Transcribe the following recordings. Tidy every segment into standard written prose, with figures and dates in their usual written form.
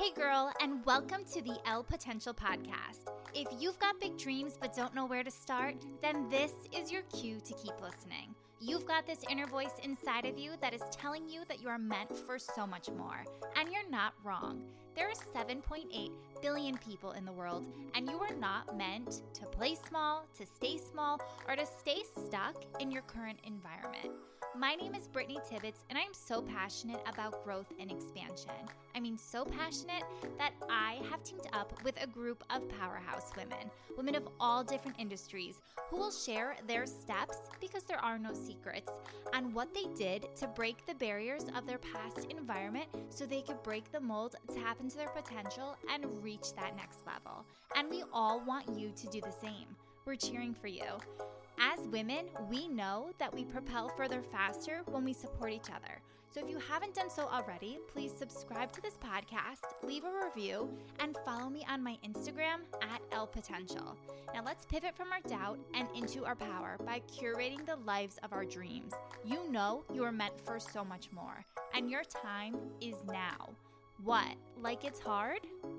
Hey girl, and welcome to the Elle Potential Podcast. If you've got big dreams but don't know where to start, then this is your cue to keep listening. You've got this inner voice inside of you that is telling you that you are meant for so much more, and you're not wrong. There are 7.8 billion people in the world, and you are not meant to play small, to stay small, or to stay stuck in your current environment. My name is Brittany Tibbetts, and I am so passionate about growth and expansion. I mean, so passionate that I have teamed up with a group of powerhouse women of all different industries who will share their steps, because there are no secrets, on what they did to break the barriers of their past environment so they could break the mold, tap into their potential, and reach that next level. And we all want you to do the same. We're cheering for you. As women, we know that we propel further faster when we support each other. So if you haven't done so already, please subscribe to this podcast, leave a review, and follow me on my Instagram at Elle Potential. Now let's pivot from our doubt and into our power by curating the lives of our dreams. You know you are meant for so much more, and your time is now. What? Like it's hard?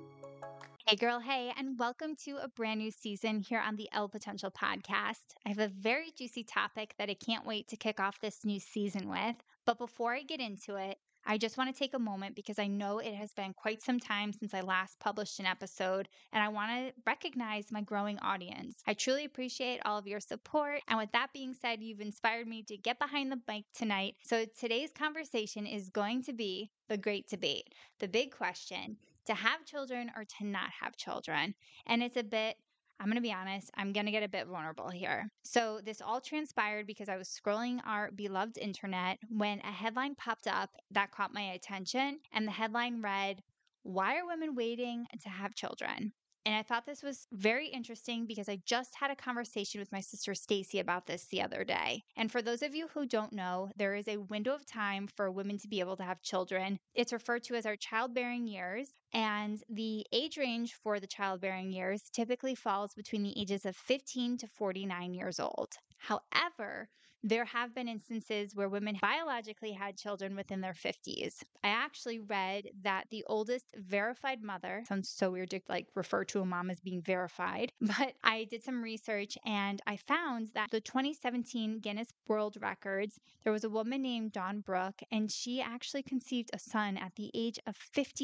Hey girl, hey, and welcome to a brand new season here on the Elle Potential Podcast. I have a very juicy topic that I can't wait to kick off this new season with. But before I get into it, I just want to take a moment because I know it has been quite some time since I last published an episode, and I want to recognize my growing audience. I truly appreciate all of your support, and with that being said, you've inspired me to get behind the mic tonight. So today's conversation is going to be the great debate, the big question: to have children or to not have children. And it's I'm going to be honest, I'm going to get a bit vulnerable here. So this all transpired because I was scrolling our beloved internet when a headline popped up that caught my attention. And the headline read, "Why are women waiting to have children?" And I thought this was very interesting because I just had a conversation with my sister Stacy about this the other day. And for those of you who don't know, there is a window of time for women to be able to have children. It's referred to as our childbearing years. And the age range for the childbearing years typically falls between the ages of 15 to 49 years old. However, there have been instances where women biologically had children within their 50s. I actually read that the oldest verified mother, sounds so weird to refer to a mom as being verified, but I did some research and I found that the 2017 Guinness World Records, there was a woman named Dawn Brooke, and she actually conceived a son at the age of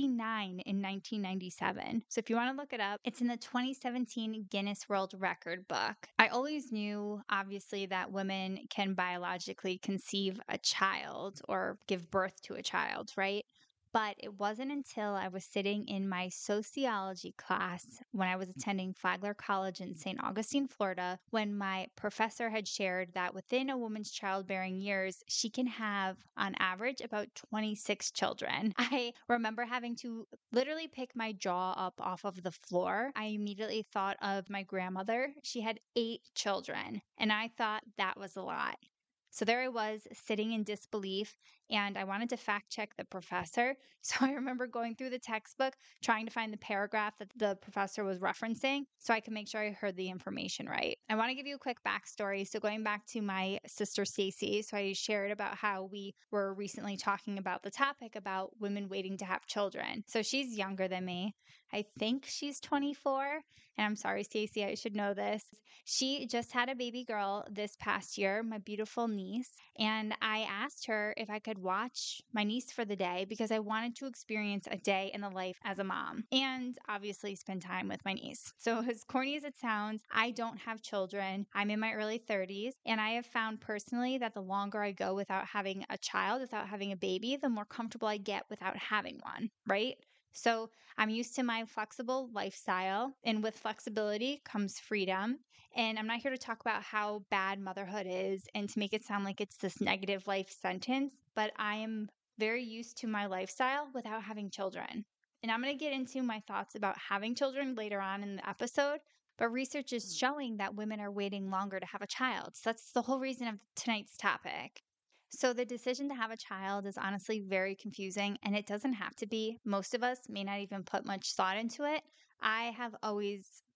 59 in 1997. So if you want to look it up, it's in the 2017 Guinness World Record book. I always knew, obviously, that women can biologically conceive a child or give birth to a child, right? But it wasn't until I was sitting in my sociology class when I was attending Flagler College in St. Augustine, Florida, when my professor had shared that within a woman's childbearing years, she can have, on average, about 26 children. I remember having to literally pick my jaw up off of the floor. I immediately thought of my grandmother. She had 8 children, and I thought that was a lot. So there I was sitting in disbelief, and I wanted to fact check the professor. So I remember going through the textbook, trying to find the paragraph that the professor was referencing so I could make sure I heard the information right. I want to give you a quick backstory. So going back to my sister Stacy, so I shared about how we were recently talking about the topic about women waiting to have children. So she's younger than me. I think she's 24. And I'm sorry, Stacy, I should know this. She just had a baby girl this past year, my beautiful niece. And I asked her if I could watch my niece for the day because I wanted to experience a day in the life as a mom and obviously spend time with my niece. So as corny as it sounds, I don't have children. I'm in my early 30s. And I have found personally that the longer I go without having a child, without having a baby, the more comfortable I get without having one, right? So I'm used to my flexible lifestyle, and with flexibility comes freedom. And I'm not here to talk about how bad motherhood is and to make it sound like it's this negative life sentence, but I am very used to my lifestyle without having children. And I'm going to get into my thoughts about having children later on in the episode, but research is showing that women are waiting longer to have a child. So that's the whole reason of tonight's topic. So the decision to have a child is honestly very confusing, and it doesn't have to be. Most of us may not even put much thought into it. I have always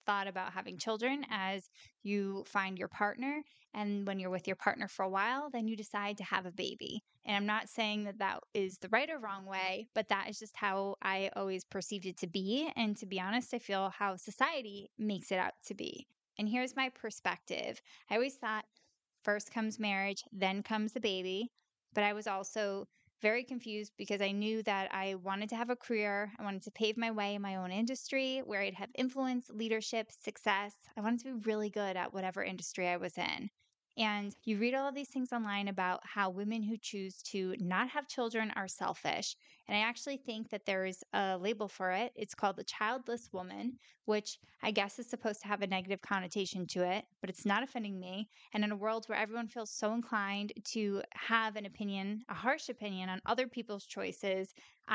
thought about having children as you find your partner. And when you're with your partner for a while, then you decide to have a baby. And I'm not saying that that is the right or wrong way, but that is just how I always perceived it to be. And to be honest, I feel how society makes it out to be. And here's my perspective. I always thought first comes marriage, then comes the baby. But I was also very confused because I knew that I wanted to have a career. I wanted to pave my way in my own industry where I'd have influence, leadership, success. I wanted to be really good at whatever industry I was in. And you read all of these things online about how women who choose to not have children are selfish. And I actually think that there is a label for it. It's called the childless woman, which I guess is supposed to have a negative connotation to it, but it's not offending me. And in a world where everyone feels so inclined to have an opinion, a harsh opinion on other people's choices,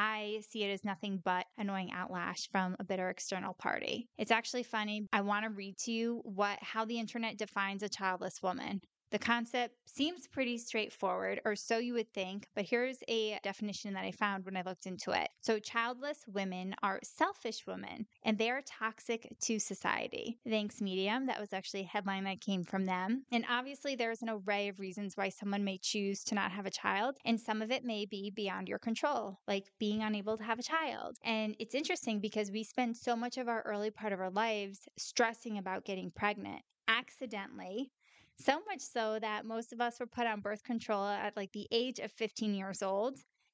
I see it as nothing but annoying outlash from a bitter external party. It's actually funny. I want to read to you how the internet defines a childless woman. The concept seems pretty straightforward, or so you would think, but here's a definition that I found when I looked into it. So childless women are selfish women, and they are toxic to society. Thanks, Medium. That was actually a headline that came from them. And obviously, there's an array of reasons why someone may choose to not have a child, and some of it may be beyond your control, like being unable to have a child. And it's interesting because we spend so much of our early part of our lives stressing about getting pregnant accidentally. So much so that most of us were put on birth control at like the age of 15 years old.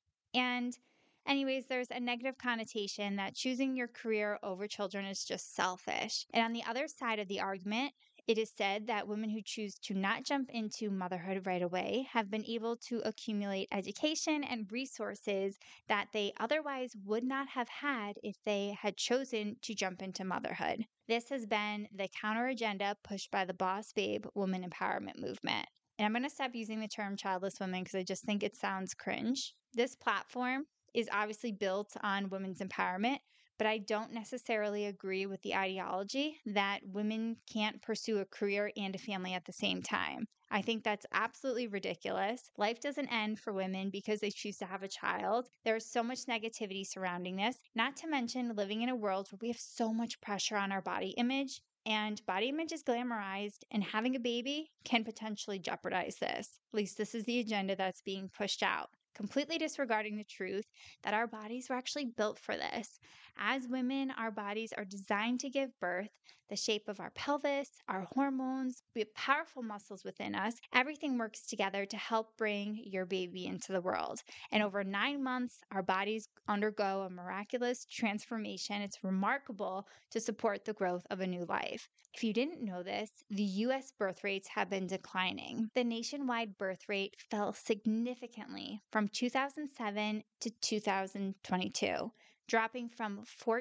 And anyways, there's a negative connotation that choosing your career over children is just selfish. And on the other side of the argument, it is said that women who choose to not jump into motherhood right away have been able to accumulate education and resources that they otherwise would not have had if they had chosen to jump into motherhood. This has been the counter agenda pushed by the Boss Babe woman empowerment movement. And I'm going to stop using the term childless women because I just think it sounds cringe. This platform is obviously built on women's empowerment, but I don't necessarily agree with the ideology that women can't pursue a career and a family at the same time. I think that's absolutely ridiculous. Life doesn't end for women because they choose to have a child. There's so much negativity surrounding this, not to mention living in a world where we have so much pressure on our body image. And body image is glamorized, and having a baby can potentially jeopardize this. At least this is the agenda that's being pushed out, completely disregarding the truth that our bodies were actually built for this. As women, our bodies are designed to give birth. The shape of our pelvis, our hormones, we have powerful muscles within us. Everything works together to help bring your baby into the world. And over 9 months, our bodies undergo a miraculous transformation. It's remarkable to support the growth of a new life. If you didn't know this, the U.S. birth rates have been declining. The nationwide birth rate fell significantly from 2007 to 2022, dropping from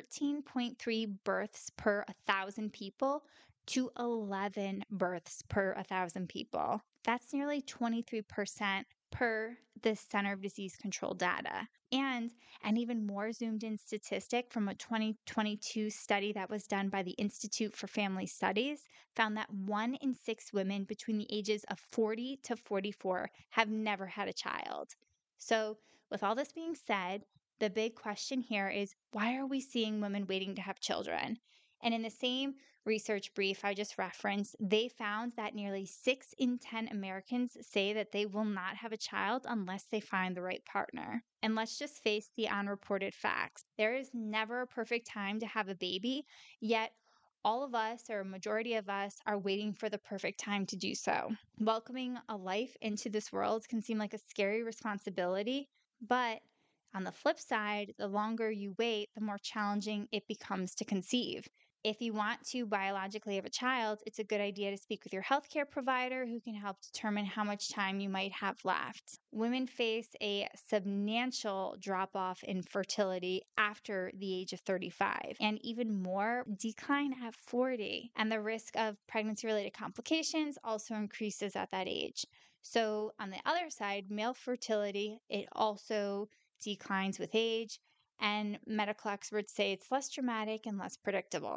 14.3 births per 1,000 people to 11 births per 1,000 people. That's nearly 23% per the Center of Disease Control data. And an even more zoomed in statistic from a 2022 study that was done by the Institute for Family Studies found that 1 in 6 women between the ages of 40 to 44 have never had a child. So with all this being said, the big question here is, why are we seeing women waiting to have children? And in the same research brief I just referenced, they found that nearly 6 in 10 Americans say that they will not have a child unless they find the right partner. And let's just face the unreported facts. There is never a perfect time to have a baby, yet all of us, or a majority of us, are waiting for the perfect time to do so. Welcoming a life into this world can seem like a scary responsibility, but on the flip side, the longer you wait, the more challenging it becomes to conceive. If you want to biologically have a child, it's a good idea to speak with your healthcare provider who can help determine how much time you might have left. Women face a substantial drop-off in fertility after the age of 35, and even more decline at 40. And the risk of pregnancy-related complications also increases at that age. So on the other side, male fertility, it also declines with age, and medical experts say it's less dramatic and less predictable.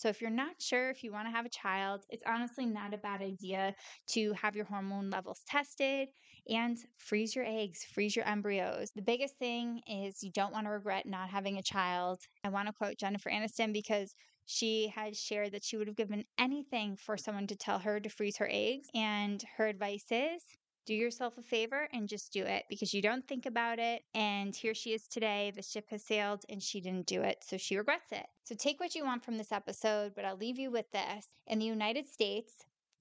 So if you're not sure if you want to have a child, it's honestly not a bad idea to have your hormone levels tested and freeze your eggs, freeze your embryos. The biggest thing is you don't want to regret not having a child. I want to quote Jennifer Aniston because she had shared that she would have given anything for someone to tell her to freeze her eggs. And her advice is, do yourself a favor and just do it, because you don't think about it. And here she is today. The ship has sailed and she didn't do it. So she regrets it. So take what you want from this episode, but I'll leave you with this. In the United States,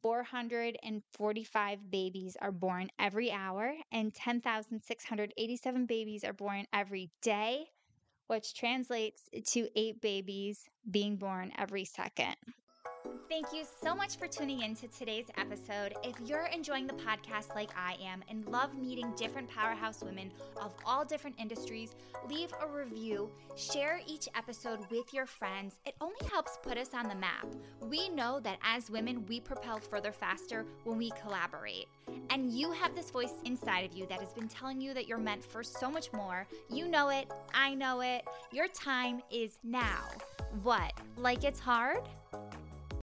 445 babies are born every hour and 10,687 babies are born every day, which translates to 8 babies being born every second. Thank you so much for tuning in to today's episode. If you're enjoying the podcast like I am and love meeting different powerhouse women of all different industries, leave a review, share each episode with your friends. It only helps put us on the map. We know that as women, we propel further faster when we collaborate. And you have this voice inside of you that has been telling you that you're meant for so much more. You know it. I know it. Your time is now. What? Like it's hard?